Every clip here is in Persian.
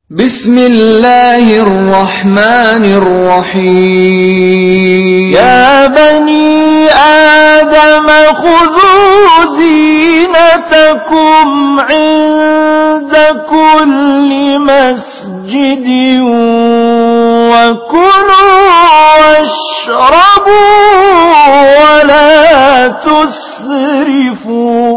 بسم الله الرحمن الرحيم يا بني آدم خذوا زينتكم عند كل مسجد وكلوا واشربوا ولا تسرفوا.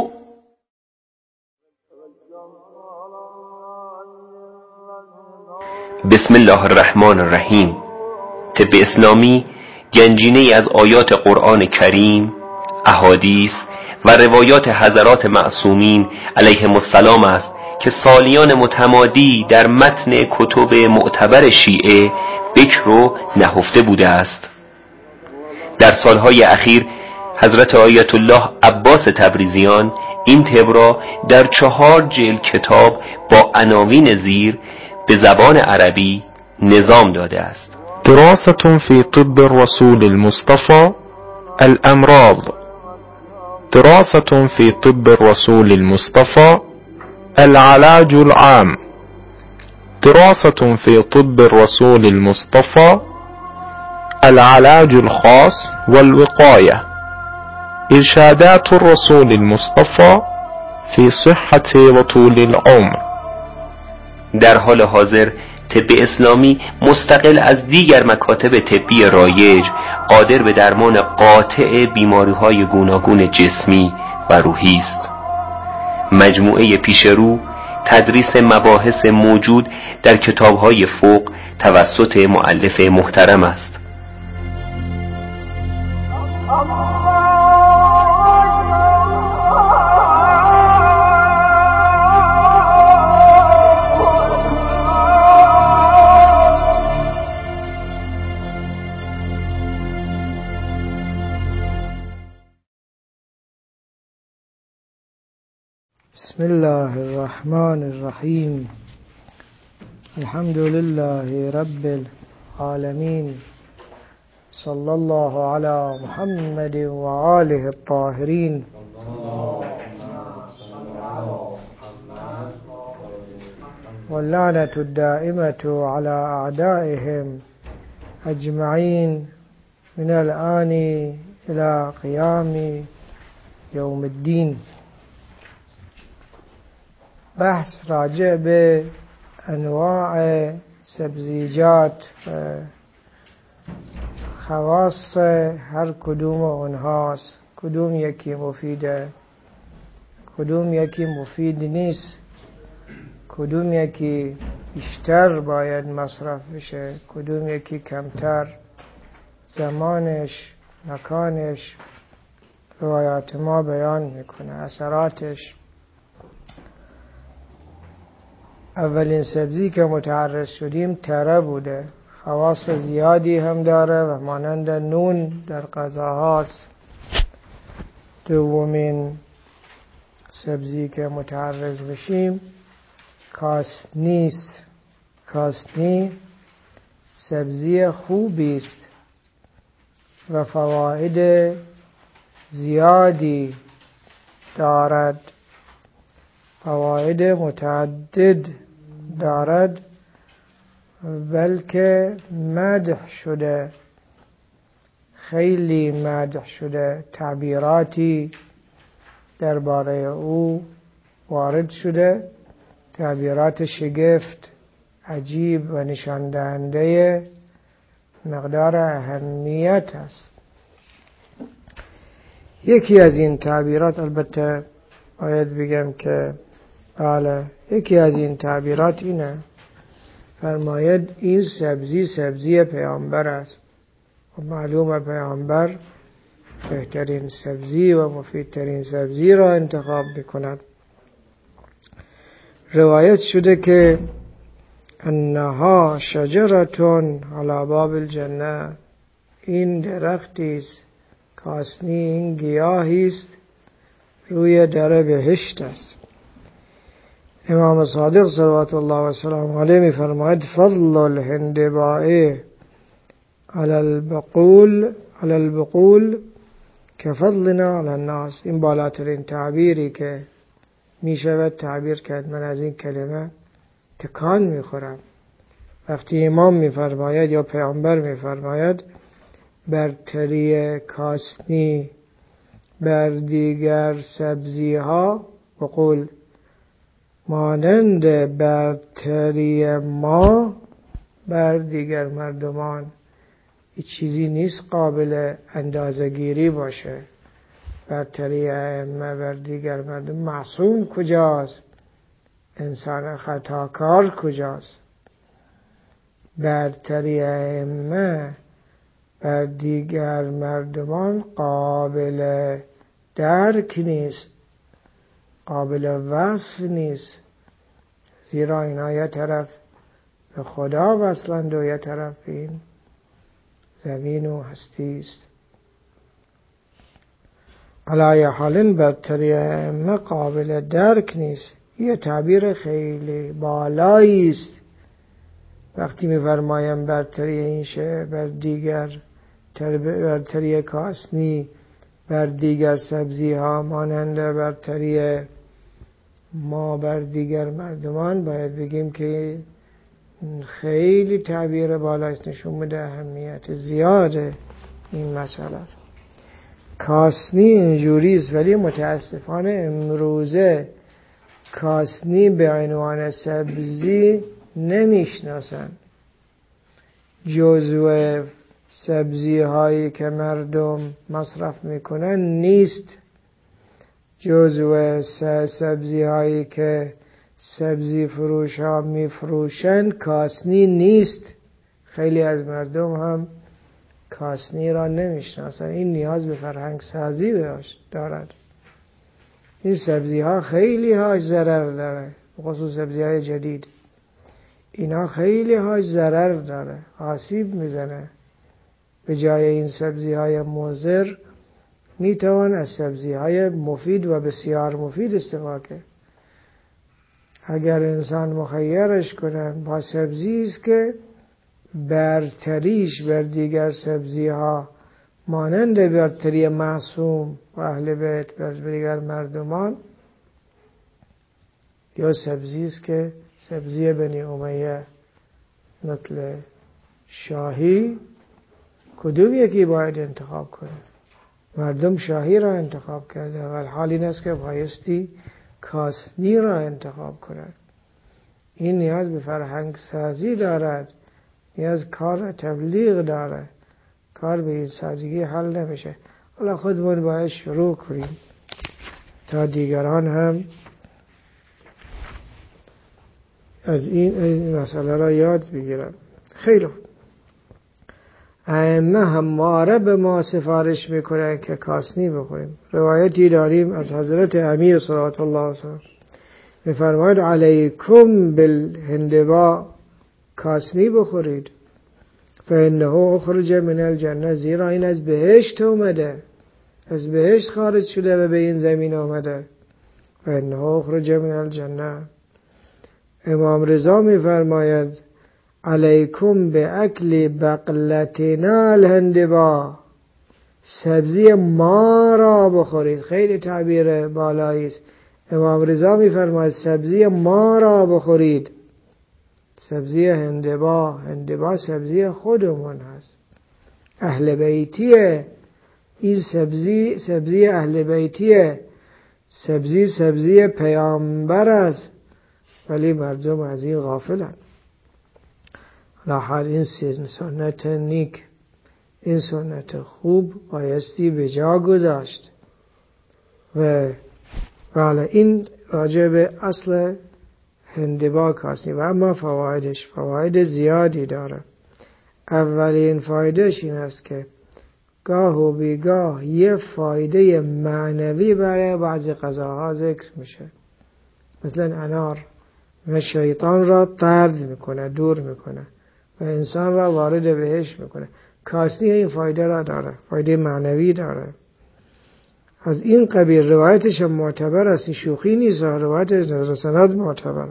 بسم الله الرحمن الرحیم. طب اسلامی گنجینه‌ای از آیات قرآن کریم، احادیث و روایات حضرات معصومین علیهم السلام است که سالیان متمادی در متن کتب معتبر شیعه بکر و نهفته بوده است. در سالهای اخیر حضرت آیت الله عباس تبریزیان این طب را در 4 جلد کتاب با عناوین زیر به زبان عربی نظام داده است. دراسة في طب الرسول المصطفى الأمراض. دراسة في طب الرسول المصطفى العلاج العام. دراسة في طب الرسول المصطفى العلاج الخاص والوقاية. إرشادات الرسول المصطفى في صحة وطول العمر. در حال حاضر طب اسلامی مستقل از دیگر مکاتب طبی رایج قادر به درمان قاطع بیماری‌های گوناگون جسمی و روحی است. مجموعه پیشرو تدریس مباحث موجود در کتاب‌های فوق توسط مؤلف محترم است. بسم الله الرحمن الرحيم. الحمد لله رب العالمين. صلى الله على محمد وآله الطاهرين. واللعنة الدائمة على أعدائهم أجمعين من الآن إلى قيام يوم الدين. بحث راجع به انواع سبزیجات و خواص هر کدوم اونهاست، کدوم یکی مفیده، کدوم یکی مفید نیست، کدوم یکی بیشتر باید مصرف بشه، کدوم یکی کمتر، زمانش، مکانش روایات ما بیان میکنه، اثراتش. اولین سبزی که متعرض شدیم تره بوده. خواص زیادی هم داره و مانند نون در غذاهاست. دومین سبزی که متعرض بشیم کاسنی است. کاسنی سبزی خوبی است و فواید زیادی دارد، فواید متعدد دارد، بلکه مدح شده، خیلی مدح شده، تعبیراتی درباره او وارد شده، تعبیرات شگفت، عجیب و نشان دهنده مقدار اهمیت است. یکی از این تعبیرات، البته باید بگم که بله، یکی از این تعبیرات اینه، فرماید این سبزی پیامبر است و معلومه پیامبر بهترین سبزی و مفیدترین سبزی را انتخاب میکند. روایت شده که انها شجرتون علی باب الجنه، این درختی است، کاسنی این گیاهی است روی در بهشت است. امام صادق صلوات الله و سلام علیه می فرماید فضل الهندباء علی البقول که فضلنا علی الناس. این بالاترین تعبیری که می شود تعبیر کرد من از این کلمه تکان میخورم وقتی امام میفرماید یا پیامبر میفرماید برتری کاسنی بر دیگر سبزی ها بقول مانند برتری ما بر دیگر مردمان. هیچ چیزی نیست قابل اندازه‌گیری باشه. برتری ائمه بر دیگر مردم، معصوم کجاست؟ انسان خطاکار کجاست؟ برتری ائمه بر دیگر مردمان قابل درک نیست، قابل وصف نیست، زیرا اینا یه طرف به خدا وصلند و یه طرف به این زمین و هستی است. علای حال برتری ائمه قابل درک نیست. یه تعبیر خیلی بالایی است. وقتی می‌فرمایم برتری این شه بر دیگر، برتری کاسنی بر دیگر سبزی ها مانند برتری ما بر دیگر مردمان، باید بگیم که خیلی تعبیر بالایست، نشون میده اهمیت زیاده این مسئله است. کاسنی اینجوری است، ولی متاسفانه امروزه کاسنی به عنوان سبزی نمیشناسن. جزو سبزی هایی که مردم مصرف میکنن نیست. جزو سبزی هایی که سبزی فروش ها میفروشن کاسنی نیست. خیلی از مردم هم کاسنی را نمیشناسن. این نیاز به فرهنگ سازی دارد. این سبزی ها خیلی هاش ضرر داره، خصوص سبزی های جدید. اینا خیلی هاش ضرر داره، آسیب میزنه. به جای این سبزی های مضر میتوان از سبزی های مفید و بسیار مفید استفاده کرد. اگر انسان مخیرش کنن با سبزی است که برتریش بر دیگر سبزی ها مانند برتری معصوم و اهل بیت بر دیگر مردمان، یا سبزی است که سبزی بنی امیه مثل شاهی، کدوم یکی باید انتخاب کنه؟ مردم شاهی را انتخاب کرده، ولی حال این است که بایستی کاسنی را انتخاب کنند. این نیاز به فرهنگ سازی دارد، نیاز کار تبلیغ دارد. کار به این سادگی حل نمیشه. حالا خودمون باید شروع کنیم تا دیگران هم از این مسئله را یاد بگیرن. خیلی ائمه همواره به ما سفارش میکنن که کاسنی بخوریم. روایتی داریم از حضرت امیر صلوات الله علیه میفرماید علیکم بالهندبا، کاسنی بخورید، فانه اخرج من الجنه، زیرا این از بهشت اومده، از بهشت خارج شده و به این زمین اومده. فانه اخرج من الجنه. امام رضا میفرماید علیکم به اکل بقلتنا الهندبا، سبزی ما را بخورید. خیلی تعبیر بالایی است. امام رضا میفرماید سبزی ما را بخورید. سبزی هندبا، هندبا سبزی خودمون هست، اهل بیتیه. این سبزی اهل بیتیه، سبزی پیامبر است، ولی مردم از این غافلند. حال این سنت نیک، این سنت خوب بایستی به جا گذاشت. و بله، این راجع به اصل هندبا کاسنی. و اما فوایدش فواید زیادی داره. اولین فایدهش این است که گاه و بیگاه یه فایده معنوی برای بعضی غذاها ذکر میشه. مثلا انار و شیطان را طرد میکنه، دور میکنه و انسان را وارد بهشت میکنه. کاسنی این فایده را داره، فایده معنوی داره. از این قبیل روایتش معتبر است، شوخی نیست، روایت سند معتبر.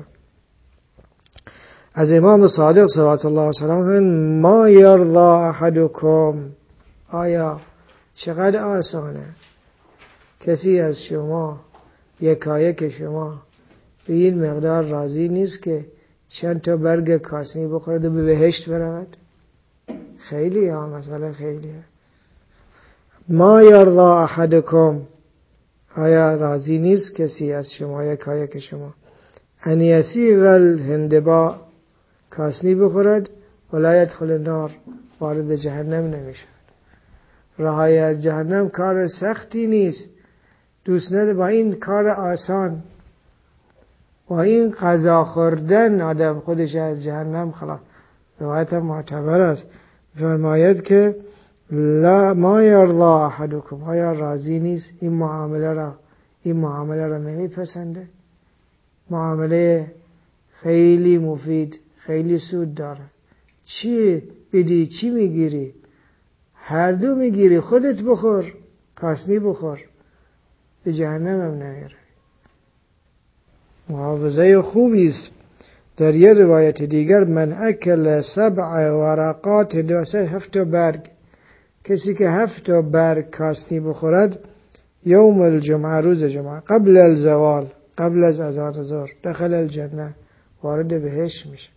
از امام صادق صلوات الله علیه ما یرضا احدکم، آیا چقدر آسانه کسی از شما، یکایک شما به این مقدار راضی نیست که چند تا برگ کاسنی بخورد و به بهشت برود؟ خیلی ها، مثلا خیلی ها. ما یرضا احدکم، آیا راضی نیست کسی از شما یک شما ان یسیغ الهندبا، کاسنی بخورد ولا یدخل النار، وارد جهنم نمیشد. رهایی از جهنم کار سختی نیست، دوست نداره با این کار آسان، با این غذا خوردن آدم خودش از جهنم خلاص. روایت معتبر است، فرماید که لا ما یرضا احدکم، آیا راضی نیست این معامله را نمیپسنده؟ معامله خیلی مفید، خیلی سود داره. چی بدی چی میگیری؟ هر دو میگیری، خودت بخور، کاسنی بخور، به جهنم هم نمیره. محافظه خوبی است. در یه روایت دیگر من اکل 7 ورقات، 7 برگ، کسی که 7 برگ کاسنی بخورد یوم الجمعه، روز جمعه، قبل الزوال، قبل از اذان ظهر، دخل الجنه، وارد بهشت میشه.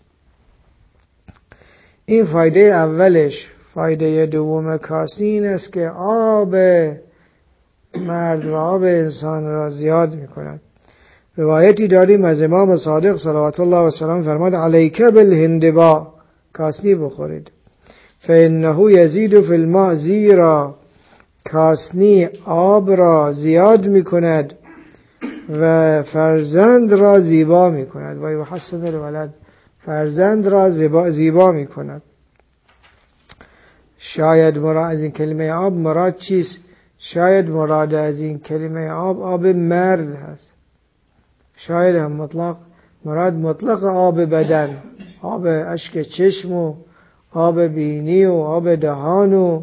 این فایده اولش. فایده دوم کاسنی این است که آب مرد و آب انسان را زیاد میکند. روایتی داریم از امام صادق صلوات الله و سلام فرمود علیک بالهندبا، کاسنی بخورید، فانه یزید فی الماء، زیرا کاسنی آب را زیاد میکند و فرزند را زیبا میکند، و یحسن الولد، فرزند را زیبا میکند. شاید مراد از این کلمه آب مراد چیست؟ شاید مراد از این کلمه آب مرد هست. شاید هم مراد مطلق آب بدن، آب اشک چشم و آب بینی و آب دهان و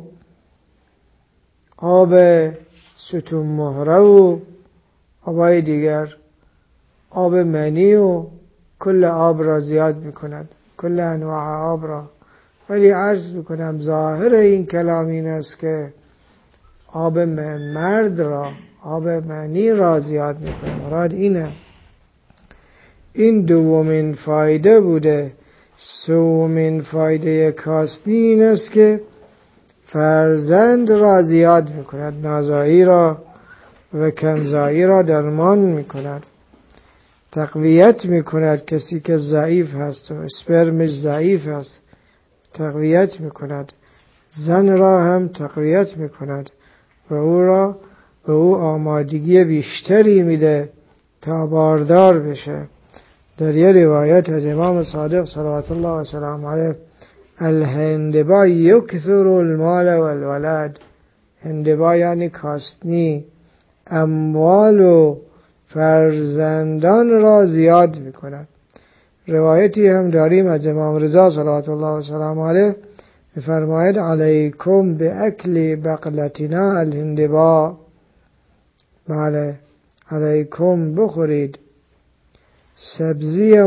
آب ستون مهره و آبای دیگر، آب منی و کل آب را زیاد میکند، کل انواع آب را. ولی عرض میکنم ظاهر این کلام این است که آب مرد را، آب منی را زیاد میکنه، مراد اینه. این دومین فایده بوده. سومین فایده کاسنی این است که فرزند را زیاد میکند، نازایی را و کمزایی را درمان میکند، تقویت میکند. کسی که ضعیف هست و اسپرمش ضعیف هست تقویت میکند، زن را هم تقویت میکند و او آمادگی بیشتری میده تا باردار بشه. در یه روایت از امام صادق صلوات الله و سلام علیه الهندبا یکثر المال والولد، هندبا یعنی کاسنی اموال و فرزندان را زیاد میکند. روایتی هم داریم از امام رضا صلوات الله و سلام علیه فرماید علیکم به اکل بقلتنا الهندبا، بله علیکم بخورید سبزی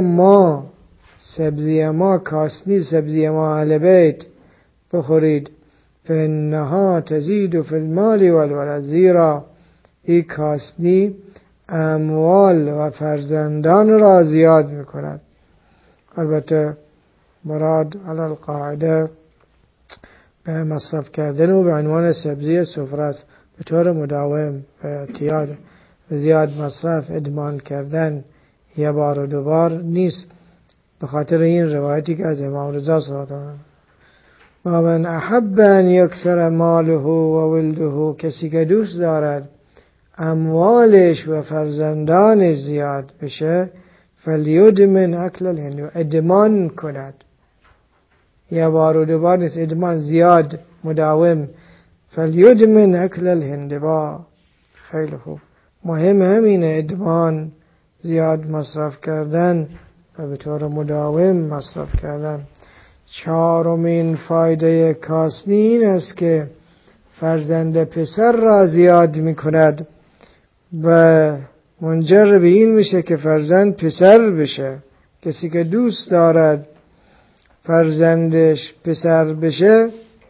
ما کاسنی، سبزی ما اهل بیت بخورید، فانها تزید فی المال والولد، زیرا این کاسنی اموال و فرزندان را زیاد میکند. البته مراد علی القاعده به مصرف کردن و به عنوان سبزی سفره است، به طور مداوم و اعتیاد و زیاد مصرف ادمان کردن یه بار و دوبار نیست. به خاطر این روایتی که از امام رضا صلی الله علیه و من احب ان یکثر ماله و ولده، کسی که دوست دارد اموالش و فرزندانش زیاد بشه، فلیدمن اکل الهندبا، ادمان کند. یه بار و دوبار نیست، ادمان زیاد مداوم. فلیدمن اکل الهندبا، خیلی خوب. مهم همینه، ادمان، زیاد مصرف کردن و به طور مداوم مصرف کردن. چهارمین فایده کاسنی این است که فرزند پسر را زیاد می کند و منجر به این میشه که فرزند پسر بشه. کسی که دوست دارد فرزندش پسر بشه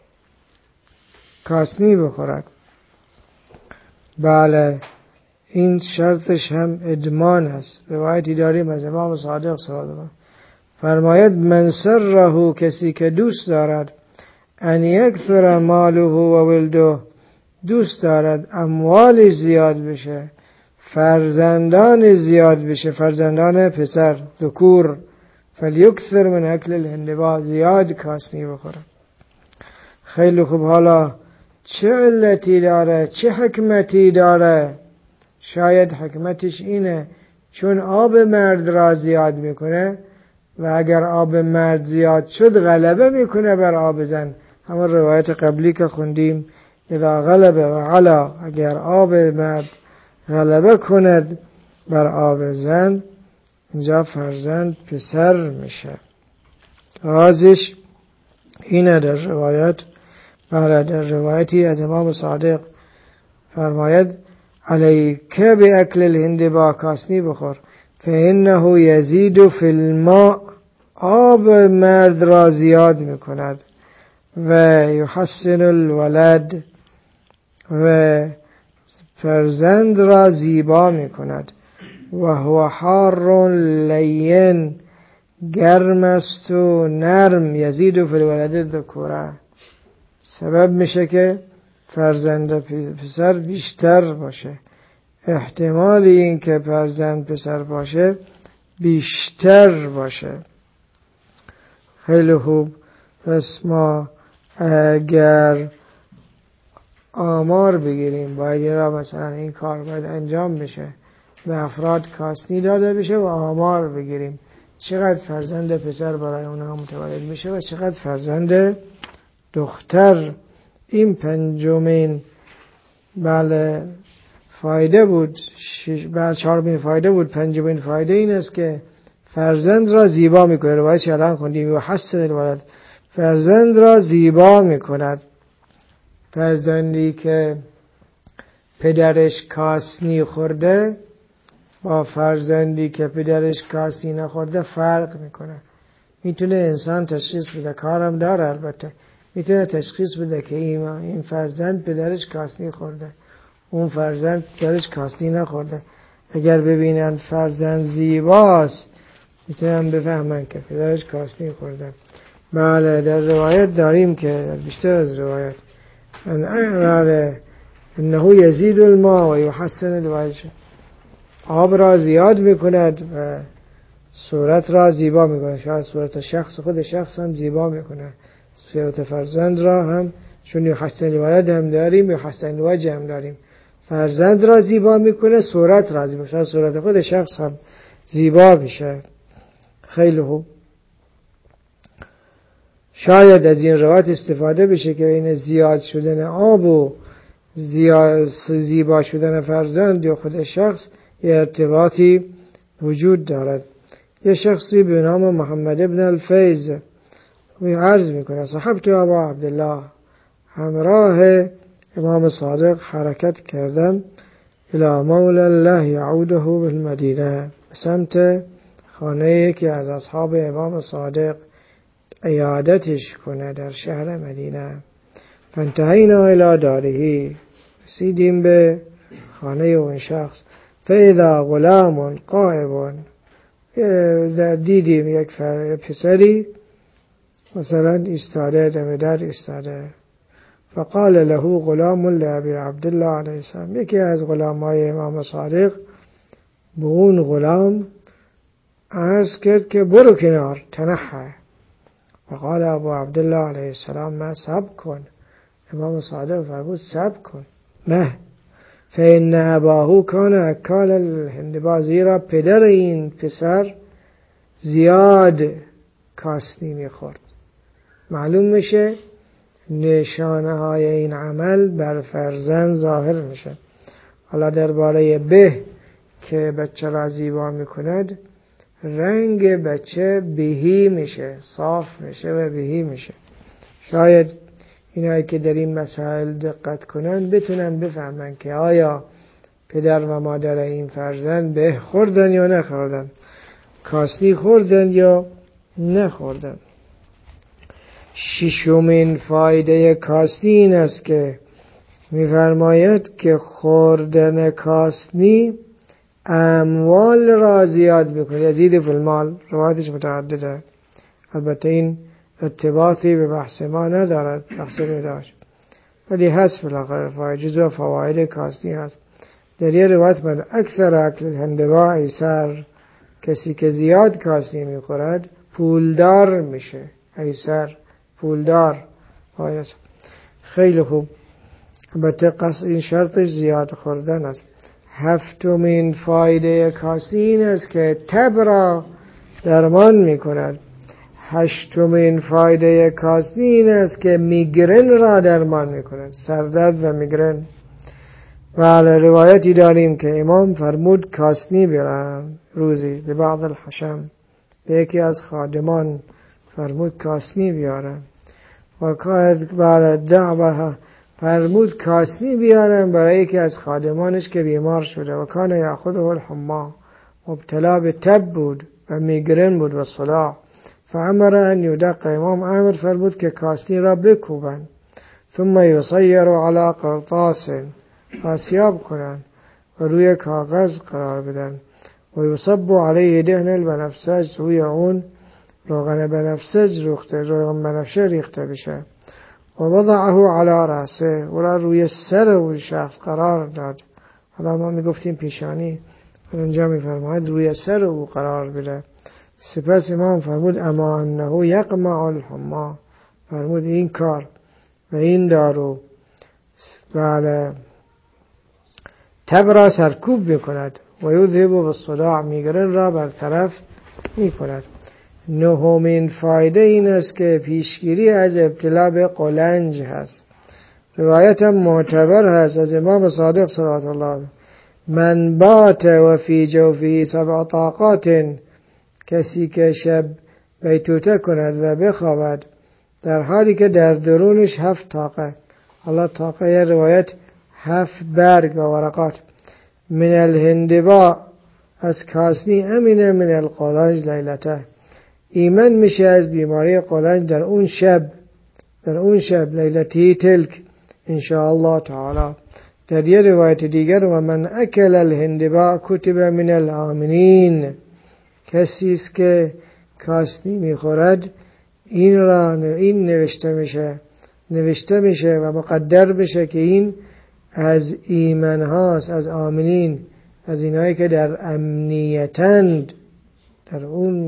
کاسنی بخورد. بله این شرطش هم ادمان است. روایتی داریم از امام صادق صلی الله علیه و فرماید من سره، کسی که دوست دارد ان یکثر ماله و ولده، دوست دارد اموالش زیاد بشه، فرزندان زیاد بشه، فرزندان پسر ذکور، فلیکثر من اکل الهندبا، زیاد کاسنی بخوره. خیلی خوب، حالا چه علتی داره، چه حکمتی داره؟ شاید حکمتش اینه چون آب مرد را زیاد میکنه و اگر آب مرد زیاد شد غلبه میکنه بر آب زن. همون روایت قبلی که خوندیم اذا غلبه و علا، اگر آب مرد غلبه کند بر آب زن، اینجا فرزند پسر میشه. رازش اینه در روایت، بله در روایتی از امام صادق فرماید علیک باکل الهندبا، کاسنی بخور، فانه یزید فی الماء، آب مرد را زیاد میکند، و یحسن الولد، و فرزند را زیبا میکند، و هو حار لین، گرم است و نرم، یزید فی الولد ذکوره، سبب میشه که فرزند پسر بیشتر باشه، احتمال این که فرزند پسر باشه بیشتر باشه. خیلی خوب، پس ما اگر آمار بگیریم باید را مثلا این کار باید انجام بشه، به افراد کاسنی داده بشه و آمار بگیریم چقدر فرزند پسر برای اونها متولد میشه و چقدر فرزند دختر. این پنجمین بله فایده بود، چهارمین فایده بود. پنجمین فایده این است که فرزند را زیبا میکنه. روایت الان خوندیم و حسن الولد، فرزند را زیبا میکند. فرزندی که پدرش کاسنی خورده با فرزندی که پدرش کاسنی نخورده فرق میکنه. میتونه انسان تشخیص بده، کارم داره البته، میتونه تشخیص بده که این فرزند پدرش کاسنی خورده، اون فرزند پدرش کاسنی نخورده. اگر ببینن فرزند زیباست میتونن بفهمن که پدرش کاسنی خورده. بله در روایت داریم که بیشتر از روایت بله انه یزید الماء و یحسن الوجه، آب را زیاد میکند و صورت را زیبا میکنه. شاید صورت شخص، خود شخص هم زیبا میکنه، صورت فرزند را هم، چون یحسن الولد هم داریم یحسن الوجه هم داریم. فرزند را زیبا میکنه، صورت را زیبا، شاید صورت خود شخص هم زیبا بشه. خیلی خوب، شاید از این روایت استفاده بشه که این زیاد شدن آب و زیبا شدن فرزند یا خود شخص یه ارتباطی وجود دارد. یه شخصی به نام محمد ابن الفیض عرض میکنه صحبت ابا عبدالله، همراه امام صادق حرکت کردم الى مولا الله یعوده بالمدینه، سمت خانه یکی از اصحاب امام صادق عیادتش کنه در شهر مدینه. فانتهینا الی داره، رسیدیم به خانه اون شخص. فاذا غلام قائم، دیدیم یک پسری مثلا ایستاده دم در ایستاده. فقال له غلام لابی عبدالله علیه السلام، یکی از غلامای امام صادق به اون غلام عرض کرد که برو کنار، تنحى. فقال ابو عبدالله علیه السلام ما صبر کن. امام صادق فرمود صبر کن، نه، فإن اباه کان اکال الهندبا، زیرا پدر این پسر زیاد کاسنی میخورد. معلوم میشه نشانه های این عمل بر فرزند ظاهر میشه. حالا درباره به که بچه را زیبا میکند، رنگ بچه بهی میشه، صاف میشه و بهی میشه. شاید اینایی که در این مسائل دقت کنن بتونن بفهمن که آیا پدر و مادر این فرزند به خوردن یا نخوردن، کاسنی خوردن یا نخوردن. ششمین فایده کاسنی این است که می‌فرماید که خوردن کاسنی اموال را زیاد میکنه، یزید فی المال. روایتش متعدده. البته این ارتباطی به بحث ما ندارد، بحث بهداشت، ولی هست بالاخره فاید جزو فواید کاسنی هست. در یه روایت من اکثر اکل الهندباء ایسر، کسی که زیاد کاسنی میخورد پولدار میشه. ایسر پولدار. خیلی خوب. البته این شرطش زیاد خوردن است. هفتمین فایده کاسنی این است که تب را درمان میکند. هشتمین فایده کاسنی این است که میگرن را درمان میکند، سردرد و میگرن. بله، روایتی داریم که امام فرمود کاسنی بیارن روزی به بعض الحشم، به یکی از خادمان فرمود کاسنی بیارن و بله فرمود کاسنی بیارن برای یکی از خادمانش که بیمار شده و کان یأخذه الحما، مبتلا به تب بود و میگرن بود و صداع. فامر ان یدق، امام امر فرمود که کاسنی را بکوبن، ثم یصیر علی قرطاس، آسیاب کنن و روی کاغذ قرار بدن و یصب علیه دهن البنفسج، روی اون روغن بنفسج روغن بنفشه ریخته بشه و وضعه علی رأسه، و را روی سر اون شخص قرار داد. حالا ما میگفتیم پیشانی، اونجا میفرماید روی سر او قرار بده. سپس امام فرمود اما انه یقمع الحما، فرمود این کار و این دارو بله تب را سرکوب میکند و یذهب بالصداع، میگرن را برطرف میکند. نهمین فایده این است که پیشگیری از ابتلا به قلنج هست. روایت معتبر هست از امام صادق صلوات الله علیه: من بات و فی جوفه 7 طاقات، کسی که شب بیتوته کند و بخوابد در حالی که در درونش 7 طاقه، الله طاقه یه روایت 7 برگ و ورقات، من الهندباء، از کاسنی، امین من القلنج لیلته، ایمن میشه از بیماری قلنج در اون شب لیلتی تلک انشاءالله تعالی. در یه روایت دیگر و من اکل الهندباء کتب من الآمنین، کسی است که کاسنی میخورد این نوشته میشه و مقدر بشه که این از ایمن هاست، از آمنین، از اینایی که در امنیتند در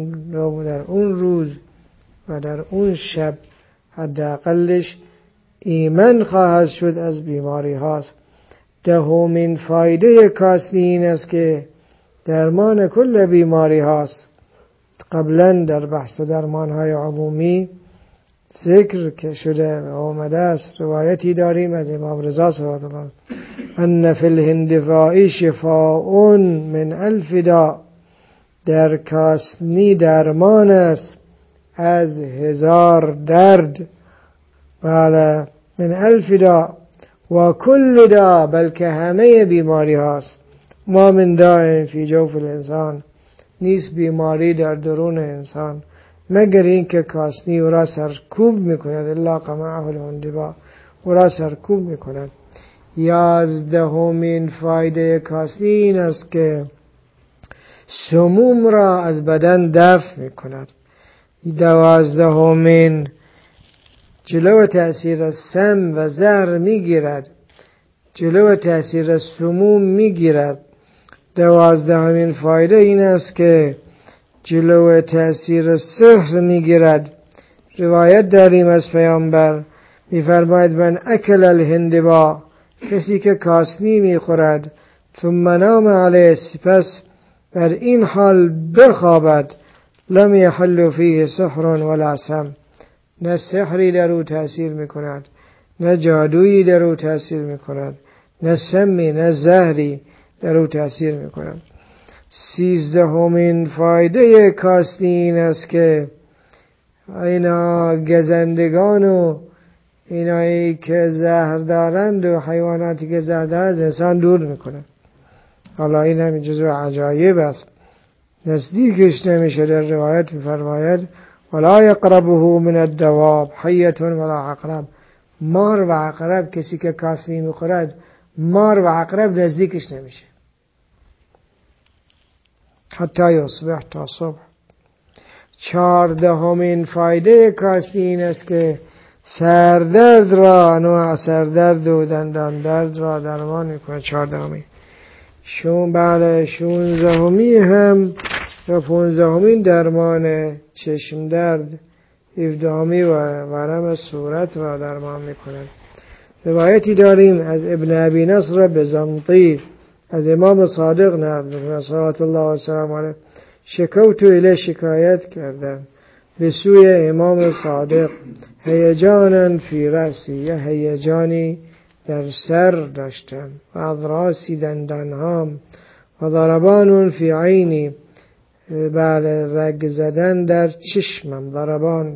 اون روز و در اون شب حداقلش ایمن خواهد شد از بیماری هاست. دهمین فایده کاسنی این است که درمان کل بیماری هاست. قبلا در بحث درمان های عمومی ذکر که شده و آمده است. روایتی داریم از امام رضا صلوات الله ان فی الهندباء شفاء من 1000 داء، در کاسنی درمان است از 1000 درد. بله، من 1000 داء و کل داء، بلکه همه بیماری هاست. ما من داء فی جوف الانسان، نیست بیماری در درون انسان مگر این که کاسنی او را سرکوب میکند، الا قمعه الهندباء، او را سرکوب میکند. 11مین فایده کاسنی این است که سموم را از بدن دفع میکند. 12مین جلو تأثیر سم و زهر میگیرد، جلو تأثیر سموم میگیرد. 12مین فایده این است که جلو تأثیر سحر میگیرد. روایت داریم از پیامبر میفرماید من اکل الهندباء، کسی که کاسنی میخورد، ثم نام علیه، سپس بر این حال بخوابد، لم یحل فیه سحر ولا سم، نه سحری در او تأثیر میکند، نه جادویی در او تأثیر میکند، نه سمی، نه زهری در او تأثیر میکند. 13مین فایده کاسنی این است که اینا گزندگان و اینایی که زهر دارند و حیواناتی که زهر دارند از انسان دور میکنند. حالا این هم جزو عجایب است، نزدیکش نمیشه. در روایت میفرماید ولا یقربه من الدواب حیة ولا عقرب، مار و عقرب، کسی که کاسنی میخورد مار و عقرب نزدیکش نمیشه حتی یصبح، تا صبح. 14مین فایده کاستی این است که سردرد را، انواع سردرد و دندان درد را درمان میکنه. 14مین. بله 16مین هم و 15مین درمان چشم درد، 17مین و ورم صورت را درمان میکنند. روایتی داریم از ابن ابی نصر بزنطی از امام صادق نقل میکنه صلوات الله و سلام علیه، شکوت الیه، شکایت کردم به سوی امام صادق، هیجانا فی رأسی، یا هیجانی در سر داشتم، و اضراسی دندانهام، و ضربان فی عینی، بله رگ زدن در چشمم، ضربان،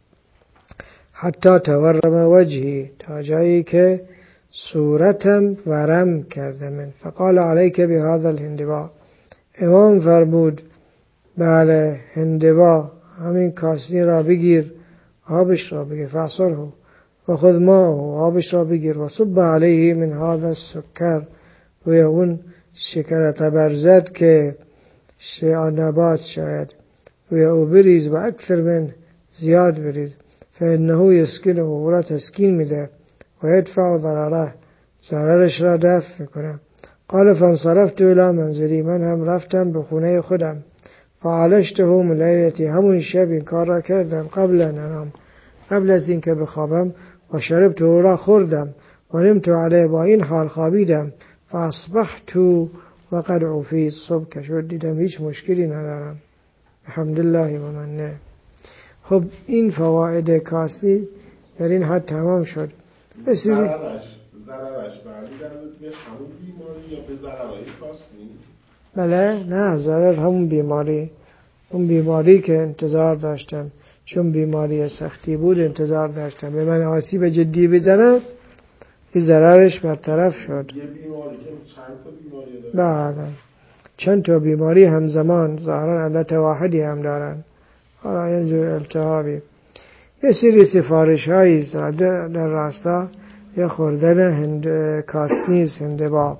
حتی تورم وجهی، تا جایی که صورتم ورم کرده. من فقال علیک بهذا الهندبا، امام فرمود بله هندبا، همین کاسنی را بگیر، آبش را بگیر، فعصره و خذ ماءه، آبش را بگیر، و صب علیه من هذا السکر، و اون شکر تبرزد که نبات شاید، و او بریز و اکثر من، زیاد بریز، فانه یسکنه، او را تسکین میده، و یدفع ضرره، ضررش را دفع میکنه. قال فانصرفت الى منزلی، من هم رفتم به خونه خودم، فعالجته من لیلتی، همون شب این کار را کردم، قبل ان انام، قبل از این که بخوابم، و شربت او را خوردم، و نمت علیه، با این حال خوابیدم، فاصبحت و قد عفیت، صبح که شد دیدم هیچ مشکلی ندارم، الحمدلله و منه. خب این فواید کاسنی در این حد تمام شد. ضررش برمیگرده به همون بیماری یا به ضررهای کاسنی؟ بله نه، ضرر همون بیماری، اون بیماری که انتظار داشتم، چون بیماری سختی بود انتظار داشتم به من آسیب جدی بزنه، این ضررش برطرف شد. یه بیماری که چند تا بیماری داره؟ بله چند تا بیماری همزمان ظاهرا علت واحدی هم دارن، حالا اینجور التهابی. یه سری سفارش هایی در راستا یه خوردن کاسنی هندبا.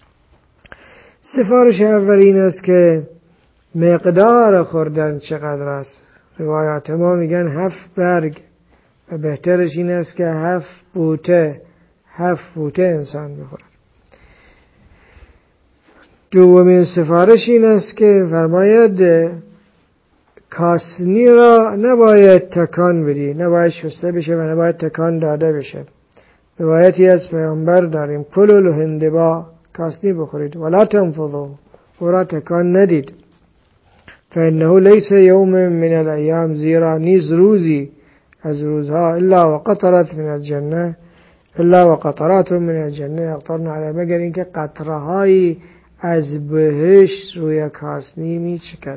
سفارش اول این است که مقدار خوردن چقدر است. روایات ما میگن 7 برگ و بهترش این است که 7 بوته انسان بخورد. دومین سفارش این است که فرماید کاسنی را نباید تکان بدی، نباید شسته بشه و نباید تکان داده بشه. روایتی از پیامبر داریم کلوا الهندبا، کاسنی بخورید، ولا تنفضوا، او را تکان ندید، فانه لیس یوم من الایام، زیرا نیز روزی از روزها، الا وقطرت من الجنه، الا وقطرات من الجنه یقطرن علیه، مگر اینکه قطره هایی از بهشت روی کاسنی میچکد.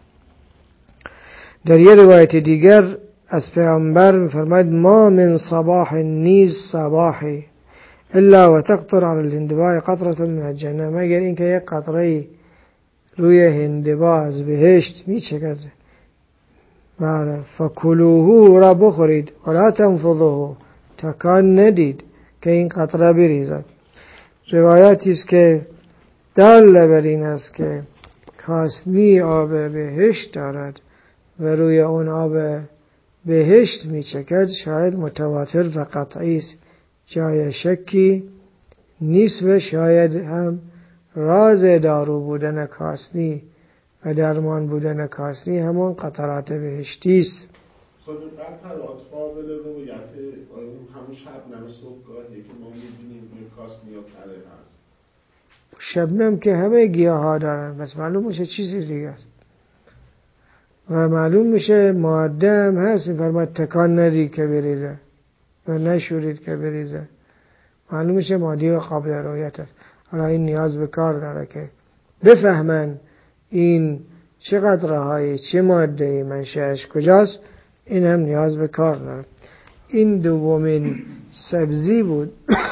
در یه روایت دیگر از پیامبر می‌فرماید ما من صباح نیز صباحی الا و تقطر علی الهندباء قطره من الجنه، مگر اینکه یک قطره روی هندبا از بهشت میچکد. بله فکلوه را بخورید، ولا تنفضوه، تکان ندید که این قطره بریزد. روایتی است که دال بر این است که کاسنی آب بهشت دارد و روی اون آب بهشت میچکد، شاید متواتر و قطعی است، جای شکی نیست. و شاید هم راز دارو بودن کاسنی و درمان بودن کاسنی همون قطرات بهشتی است. خب قطرات قابل رویت همون شبنم صبحگاهی که ما می‌بینیم روی کاسنی یا تره هست؟ شبنم که همه گیاه ها دارن، بس معلوم میشه چیزی دیگه است و معلوم میشه ماده هم هست. میفرماید تکان ندید که بریزه و نشورید که بریزه، معلوم میشه ماده قابل رویت است. حالا این نیاز به کار داره که بفهمن این چه قطره‌هایی، چه ماده‌ای، منشأش کجاست، این هم نیاز به کار داره. این دومین سبزی بود.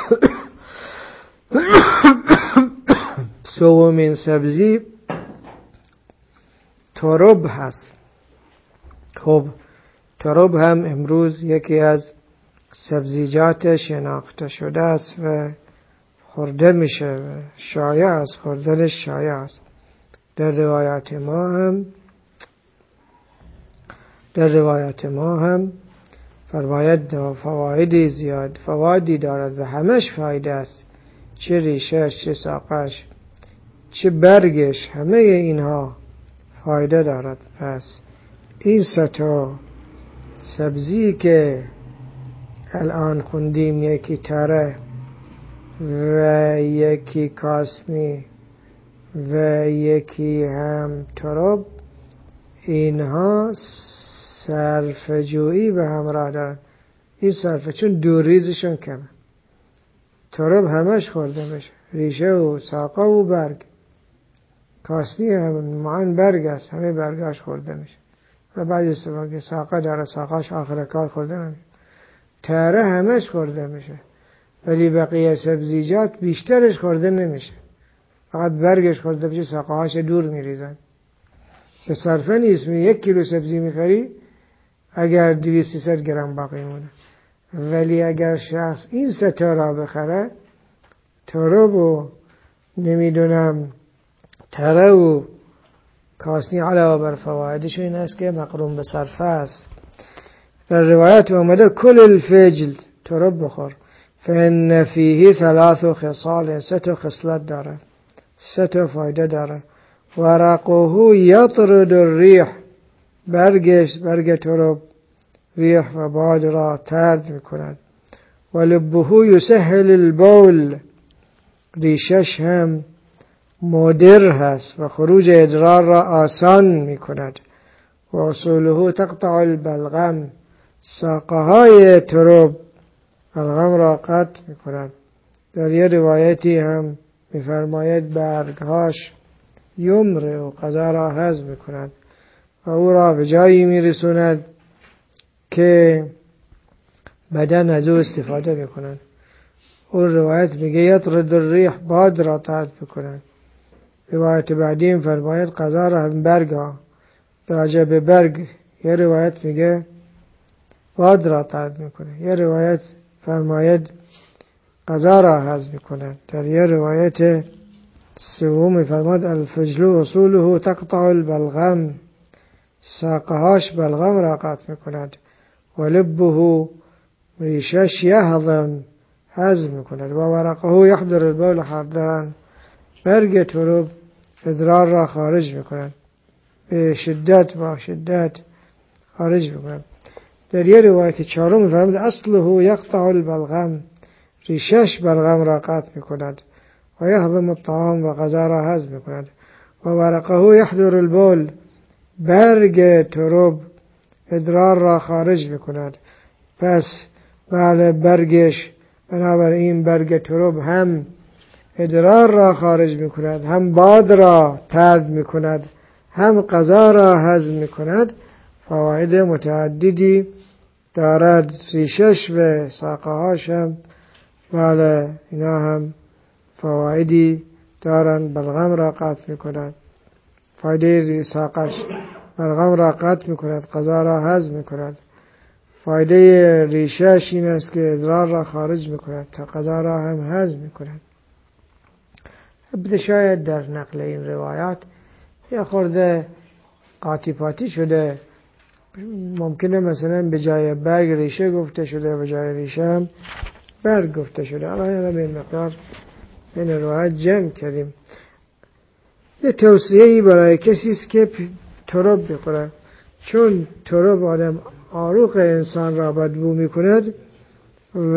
سومین سبزی ترب هست. خب ترب هم امروز یکی از سبزیجات شناخته شده است و خورده میشه و شایع است، خوردنش شایع است. در روایات ما هم در روایت ما هم فرماید فوایدی زیاد فوایدی دارد و همش فایده است، چه ریشش، چه ساقش، چه برگش، همه اینها فایده دارد. پس این سه تا سبزی که الان خوندیم، یکی تره و یکی کاسنی و یکی هم ترب، اینها صرفه‌جویی به همراه دارن. این صرفه چون دوریزشون کمه. ترب همش خورده میشه، ریشه و ساقه و برگ. کاسنی هم معان برگ است، همه برگاش خورده میشه و بعد استفاده ساقه داره، ساقهش آخر کار خورده نمیشه. تره همش خورده میشه ولی بقیه سبزیجات بیشترش خورده نمیشه، فقط برگش خورده میشه، ساقه هاش دور میریزن. به صرفه نیست. 1 کیلو سبزی میخری اگر 200-300 گرم باقی مونه، ولی اگر شخص این سه تا را بخره، ترب و نمیدونم تره و کاسنی، علاوه بر فوایدش این است که مقرون به صرفه است. در روایت اومده کل الفجل، ترب بخور، فإن فیه 3 خصال، 3 خصلت داره، 3 فایده داره. ورقه یطرد الریح، برگ ترب ریح و باد را طرد میکند. ولبه یسهل البول، ریشش هم مدر هست و خروج ادرار را آسان میکند. و اصوله تقطع البلغم، ساقه های ترب بلغم را قطع میکند. در یه روایتی هم میفرماید برگهاش یمره و غذا را هضم میکند و او را به جایی میرسوند که بدن از او استفاده میکنند. اون روایت میگه یطرد الریح، باد را طرد میکنند. روایت بعدی فرماید غذا را هم برگا، راجع به برگ یه روایت میگه باد را طرد میکنه، یه روایت فرماید غذا را هضم میکنند. در یه روایت سوم فرماید الفجل اصوله تقطع البلغم، ساقهاش بلغم را قطع میکند. ولبه، ریشش یهضم، هضم میکند. و ورقه یحضر البول حضرا، برگ ترب ادرار را خارج میکند، به شدت، با شدت خارج میکند. در یه روایت چهارم فرمود اصله یقطع البلغم، ریشش بلغم را قطع میکند. و یهضم الطعام، و غذا را هضم میکند. و ورقه یحضر البول، برگ ترب ادرار را خارج میکند. پس بله برگش، بنابراین برگ ترب هم ادرار را خارج میکند، هم باد را طرد میکند، هم غذا را هضم میکند. فواید متعددی دارد. ریشش و ساقه هاش هم بله اینا هم فوایدی دارند. بلغم را قطع میکند، فایده ساقش بلغم را قطع میکند، غذا را هضم میکند. فایده ریشش این است که ادرار را خارج میکند تا غذا را هم هضم میکند. البته شاید در نقل این روایات یه خورده قاطی پاتی شده، ممکنه مثلا به جای برگ ریشه گفته شده، به جای ریشه هم برگ گفته شده. الان به این مقدار این روایت جمع کردیم. یه توصیه‌ای برای کسی است که ترب بخوره، چون ترب آدم عروق انسان را بدبو میکند و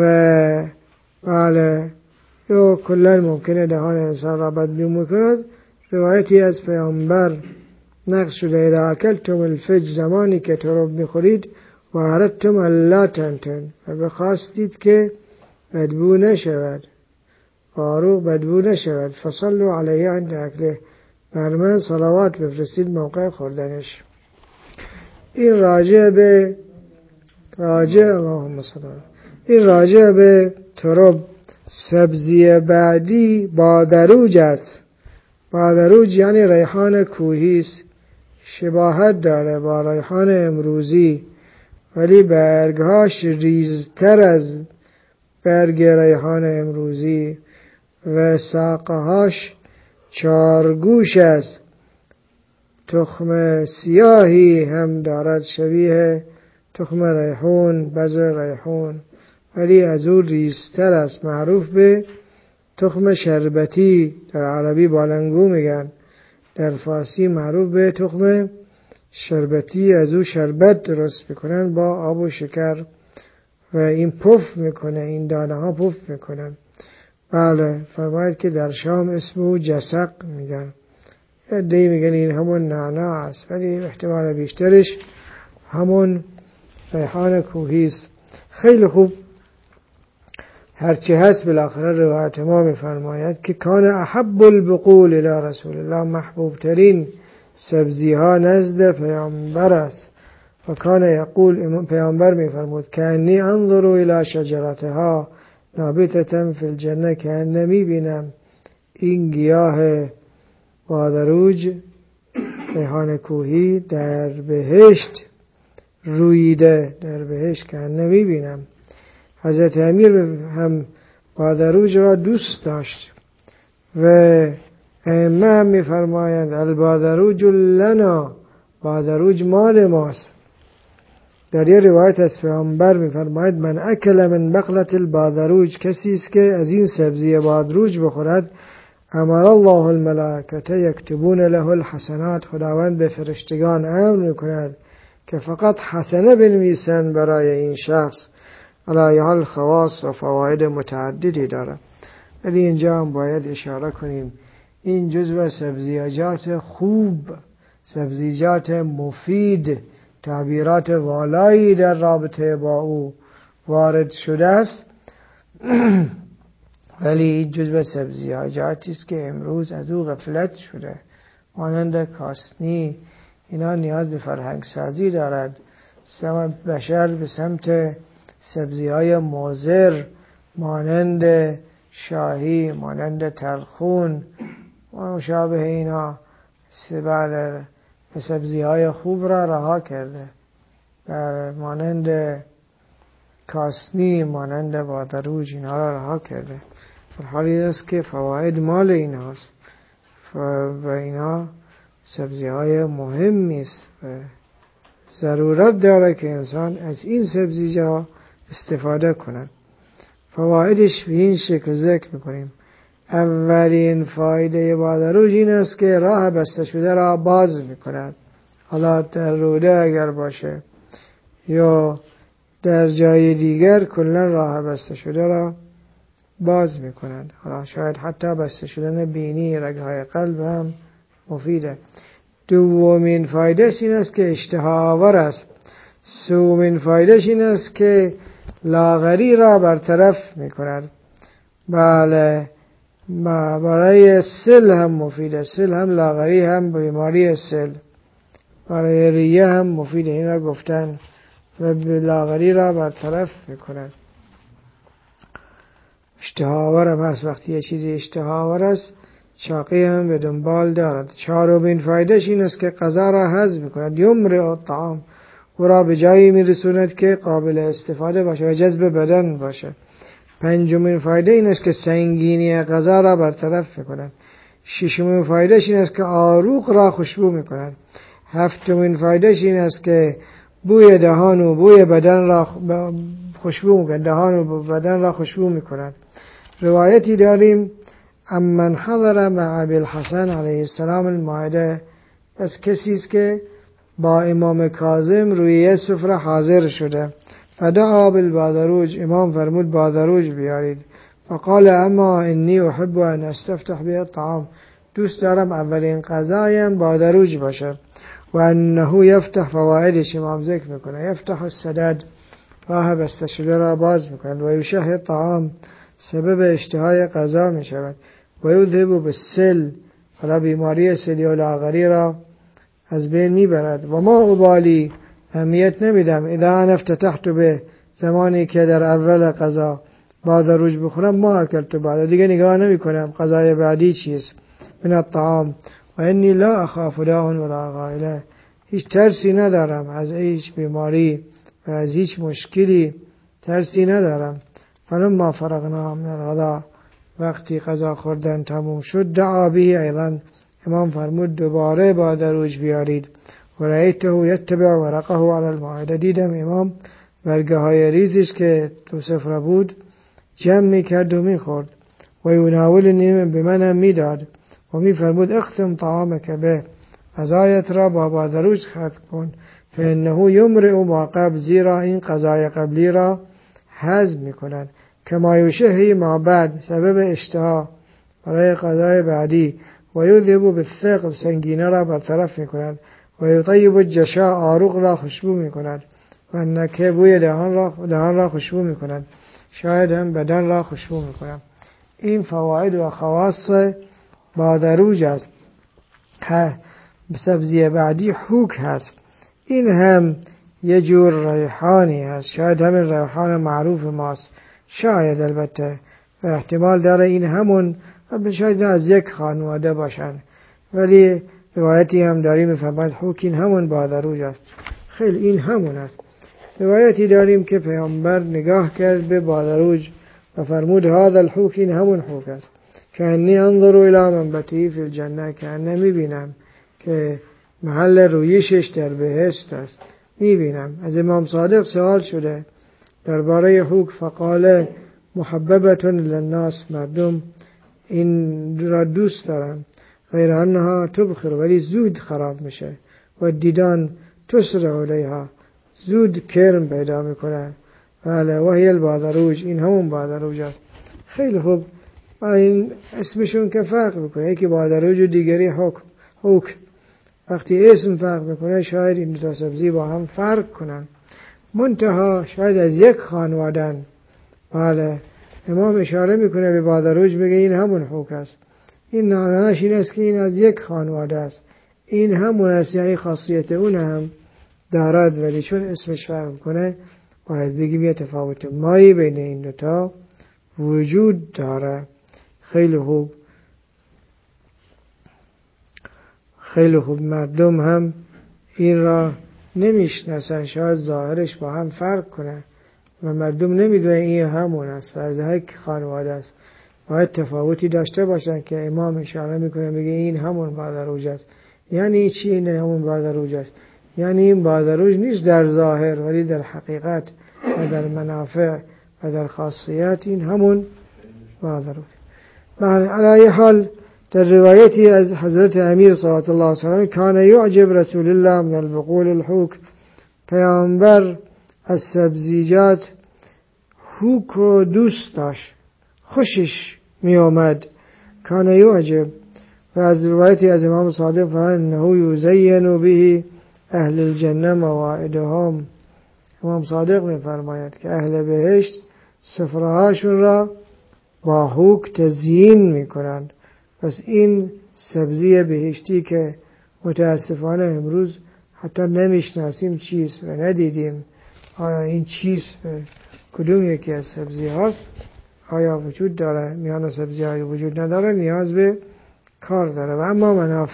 بله یا کلا ممکنه دهان انسان را بدبو میکند. روایتی از پیامبر نقل شده اذا اکلتم الفج، زمانی که ترب میخورید، و اردتم الا تنتن، و بخواستید که بدبو نشود، عروق بدبو نشود، فصلوا علیه عند اکله، بر من صلوات بفرستید موقع خوردنش. این راجع به اللهم صل علی، این راجع به ترب. سبزی بعدی بادروج است. بادروج یعنی ریحان کوهی است، شباهت داره با ریحان امروزی ولی برگهاش ریزتر از برگ ریحان امروزی و ساقهاش 4 گوش است. تخم سیاهی هم دارد شبیه تخم ریحون، بذر ریحون، ولی از او ریزتر است، معروف به تخم شربتی. در عربی بالنگو میگن، در فارسی معروف به تخم شربتی. از او شربت درست میکنن با آب و شکر و این پف میکنه، این دانه ها پف میکنن. بله، فرماید که در شام اسم او جسق میگن. عده‌ای میگن این همون نعنا است، ولی احتمال بیشترش همون ریحان کوهی است. خیلی خوب. هرچی هست بالاخره روایت ما میفرماید که کان احب البقول الی رسول الله، محبوب ترین سبزی ها نزد پیامبر است. و کان یقول، پیامبر میفرمود که انی انظر الی شجرتها نابتة فی الجنه، که نمیبینم این گیاه بادروج ریحان کوهی در بهشت رویده، در بهشت که نمیبینم. حضرت امیر هم بادروج را دوست داشت و ائمه هم میفرمایند البادروج لنا، بادروج مال ماست. در یه روایت از پیامبر میفرماید من اکل من بقلة البادروج، کسی است که از این سبزی بادروج بخورد، امر الله الملائکه یکتبون له الحسنات، خداوند به فرشتگان امر میکند که فقط حسنه بنویسن برای این شخص. علیه حال خواص و فواید متعددی داره، ولی اینجا هم باید اشاره کنیم این جزو سبزیجات خوب، سبزیجات مفید، تعبیرات والایی در رابطه با او وارد شده است. ولی جزو سبزیجاتی است که امروز از او غفلت شده، مانند کاسنی. اینا نیاز به فرهنگ سازی دارد. بشر به سمت سبزی‌های مضر مانند شاهی، مانند تلخون و مشابه اینا، سبزی‌های خوب را رها کرده. مانند کاسنی، مانند بادروج، اینا را رها کرده. در حالی است که فواید مال ایناست و اینا سبزی‌های مهمی است و ضرورت داره که انسان از این سبزیجات استفاده کنند. فوایدش به این شکل ذکر میکنیم. اولین فایده بادروج این است که راه بسته شده را باز میکند. حالا در روده اگر باشه یا در جای دیگر، کلا راه بسته شده را باز میکند. حالا شاید حتی بسته شدن بینی، رگهای قلب هم مفیده. دومین فایدهش این است که اشتها آور است. سومین فایدهش این است که لاغری را برطرف میکند. بله، برای سل هم مفیده. سل هم لاغری، هم بیماری سل. برای ریه هم مفیده، این را گفتن، و لاغری را برطرف میکند. اشتها آور هم هست. وقتی یه چیزی اشتها آور است، چاقی هم به دنبال دارد. چهارمین فایدهش این است که غذا را هضم میکند. یمرئ الطعام، او را به جایی میرسوند که قابل استفاده باشه و جذب بدن باشه. پنجمین فایده این است که سنگینی غذا را برطرف میکند. ششمین فایدهش این است که عروق را خوشبو میکند. هفتمین فایدهش این است که بوی دهان و بوی بدن را خوشبو میکند. دهان و بدن را خوشبو میکند. روایتی داریم امن حضر مع ابی الحسن علیه السلام المائده، از کسی است که با امام کاظم روی سفره حاضر شده. فدعا بالبادروج، امام فرمود بادروج بیارید. فقال اما انی احب ان استفتح به الطعام، دوست دارم اولین غذایم بادروج باشه. و انه یفتح، فوائدش امام ذکر میکنه، یفتح السدد، راه بسته شده را باز میکند. و یشهی الطعام، سبب اشتهای غذا میشود. و یذهب بالسل، حالا بیماری سلی و لاغری را از بین میبرد. و ما ابالی، اهمیت نمیدم، اذا انا افتتحت به، زمانی که در اول غذا بادروج بخورم، ما اکلت بعد، دیگه نگاه نمی کنم غذای بعدی چیست. من الطعام و انی لا اخاف داء ولا غائله، هیچ ترسی ندارم از هیچ بیماری و از هیچ مشکلی ترسی ندارم. فلما فرغنا من الغداء، وقتی غذا خوردن تموم شد، دعا به، ایضا امام فرمود دوباره با دروج بیارید. و رأیته یتبع ورقه علی المائده، دیدم امام برگه های ریزش که تو سفره بود جمع میکرد و میخورد. و یناولنی، به منم میداد و میفرمود اختم طعامک به، غذایت را با دروج ختم کن، فانه یمرئ ما قبل، زیرا این غذای قبلی را هضم میکنند، کما یشهی ما بعد، سبب اشتها برای غذای بعدی، و یذهب بالثقل، سنگینه را برطرف میکنند، و یطیب الجشا، عروق را خوشبو میکنند، و نکه، بوی دهان را خوشبو میکنند، شاید هم بدن را خوشبو میکنند. این فواید و خواص با دروج است. سبزی بعدی حوک هست، این هم یه جور ریحانی هست، شاید همین ریحان معروف ماست، شاید البته، و احتمال داره این همون، شاید نه از یک خانواده باشن، ولی روایتی هم داریم میفرماید حوک این همون با دروج است. خیلی این همون است. روایتی داریم که پیامبر نگاه کرد به با دروج و فرمود هذا الحوک، این همون حوک است، که انی انظر الی منبتی فی الجنه، که انا میبینم که محل رویشش در بهشت است. میبینم. از امام صادق سوال شده درباره حوک، فقال محببة للناس، مردم این را دوست دارن، غیر انها تبخر، ولی زود خراب میشه، و دیدان تسرع علیها، زود کرم پیدا میکنه. بله، وحی البادروج، این همون بادروج است. خیلی خوب. این اسمشون که فرق میکنه، یکی بادروج و دیگری حوک. وقتی اسم فرق میکنه شاید این دو سبزی با هم فرق کنن، منتها شاید از یک خانوادن. بله، امام اشاره میکنه به بادروج، میگه این همون حوک است. این نانش این است که این از یک خانواده است، این همون است، یعنی خاصیت اون هم دارد، ولی چون اسمش فرق میکنه باید بگیم یه تفاوت مایی بین این دوتا وجود داره. خیلی خوب. خیلی خوب. مردم هم این را نمیشناسن، شاید ظاهرش با هم فرق کنه و مردم نمیدونه این همون است و از یک خانواده است. باید تفاوتی داشته باشن که امام اشاره میکنه میگه این همون بادروج است. یعنی چی این همون بادروج است؟ یعنی این بادروج نیست در ظاهر، ولی در حقیقت و در منافع و در خاصیت این همون بادروج. علی حال در روایتی از حضرت امیر صلی الله علیه وسلم کان یعجب رسول الله من البقول الحوک، پیامبر از سبزیجات حوک و دوست داشت، خوشش می آمد. کان یعجب. و از روایتی از امام صادق فرمود انه یزین به اهل الجنه موائدهم، امام صادق می فرماید که اهل بهشت سفرهاشون را با حوک تزیین می کنند. پس این سبزی بهشتی که متاسفانه امروز حتی نمیشناسیم چیست و ندیدیم، آیا این چیست، کدوم یکی از سبزی هاست، آیا وجود داره، میان سبزی های وجود نداره، نیاز به کار داره. و اما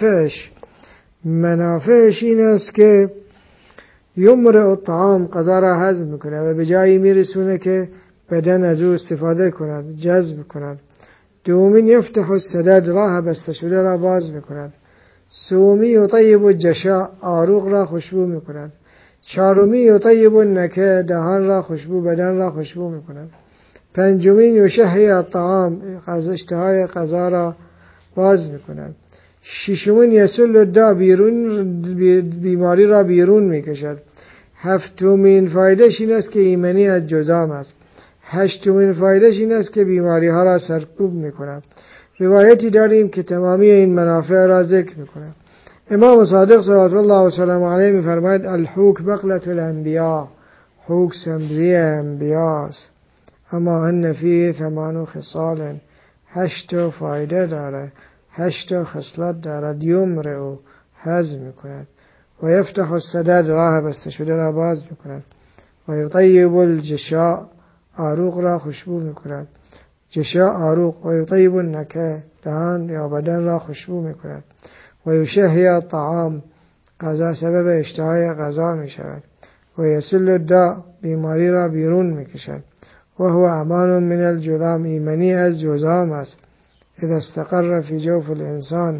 منافعش این است که یمرئ الطعام، غذا را هضم میکنه و به جایی میرسونه که بدن از او استفاده کند، جذب کند. دومین یفتح السدد، راه بسته شده را باز میکند. سومی یطیب الجشا، عروق را خوشبو میکند. چهارمی یطیب النکه، دهان را خوشبو، بدن را خوشبو میکند. پنجمین یشهی الطعام، اشتهای غذا را باز میکند. ششمین یسل الداء، بیماری را بیرون میکشد. هفتمین فایدهش این است که ایمنی از جذام است. هشتمین فایدهش این است که بیماری ها را سرکوب میکند. روایتی داریم که تمامی این منافع را ذکر میکند. امام صادق صلوات الله وسلم علیه میفرماید الحوک بقلة الانبیاء، حوک سبزی انبیاء است، اما ان فیه 8 خصال، 8 فایده داره، 8 خصلت دارد. یمرئ، هضم میکند، و یفتح السدد، راه بسته شده را باز میکند، و یطیب الجشا، عروق را خوشبو میکند. جشا عروق. و یطیب النکه، دهان یا بدن را خوشبو میکند. و یشهی الطعام، غذا سبب اشتهای غذا میشود. و یسل الداء، بیماری را بیرون میکشد. و هو امان من الجذام، ایمنی از جذام است. اذا استقر فی جوف الانسان،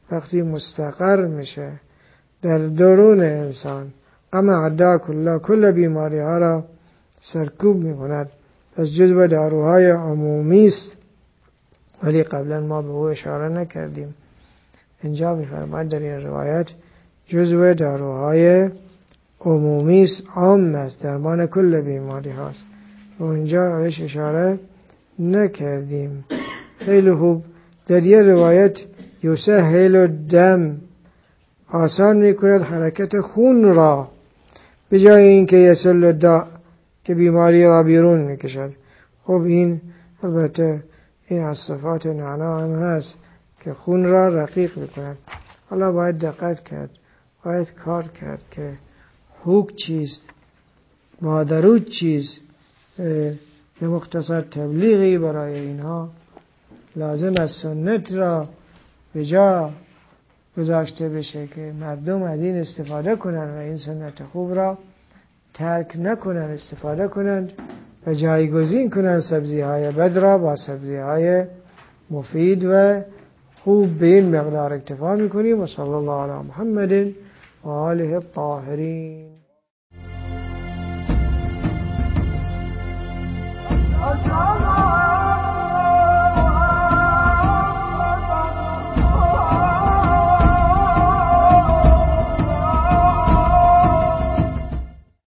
وقتی مستقر میشه در درون انسان، اما عدا کل بیماری ها را سرکوب میکند. پس جزو داروهای عمومی است، ولی قبلا ما به او اشاره نکردیم. اینجا میفرماید در این روایت جزو داروهای عمومی است، عام است، درمان کل بیماری هاست و اونجا بهش اشاره نکردیم. خیلی خوب. در یه روایت یسهل الدم، آسان میکند حرکت خون را، به جای اینکه یسل الداء که بیماری را بیرون میکشد. خب این البته این از صفات نعنا هم هست که خون را رقیق میکند. حالا باید دقت کرد، باید کار کرد که حکم چیست، مادرود چیست. یه مختصر تبلیغی برای اینها لازم از سنت را به جا گذاشته بشه که مردم از این استفاده کنند و این سنت خوب را ترک نکنند، استفاده کنند و جایگزین کنند سبزی های بد را با سبزی های مفید و خوب. به این مقدار اکتفا میکنیم و صلی الله علی محمد و آله الطاهرین.